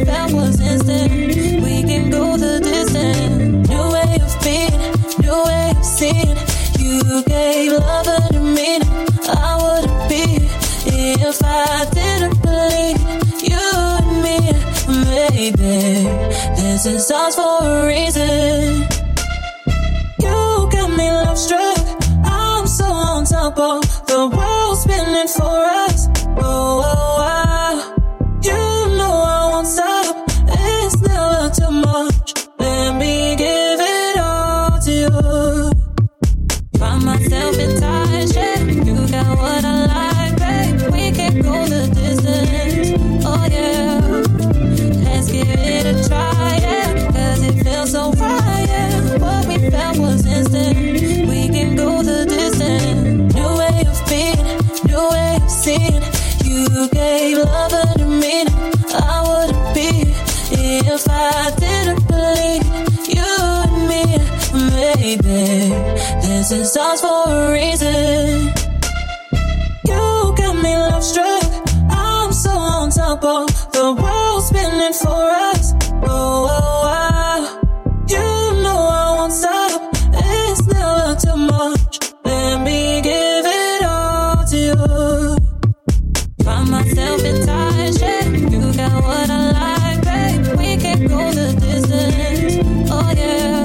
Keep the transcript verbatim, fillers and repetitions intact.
felt was instant. We can go the distance. New way of being, new way of seeing. You gave love a new meaning. I wouldn't be if I didn't believe you and me. Maybe this is ours for a reason. You got me love struck. I'm so on top of the world spinning for us. Oh, oh, oh. You know I won't stop. It's never too much. Let me give it all to you. Find myself in touch, yeah. You got what I like, babe. We can go the distance. Oh, yeah. Let's give it a try, yeah. Cause it feels so right, yeah. What we felt was instant. We can go the distance. New way of being, new way of seeing. You gave love a new meaning. I wouldn't be if I didn't believe you and me. Maybe this is ours for a reason. You got me love struck. I'm so on top of the world spinning for us. Oh, oh, oh. You know I won't stop. It's never too much. Let me give it all to you. Find myself in touch, yeah. You got what I like, babe. We can go the distance. Oh, yeah.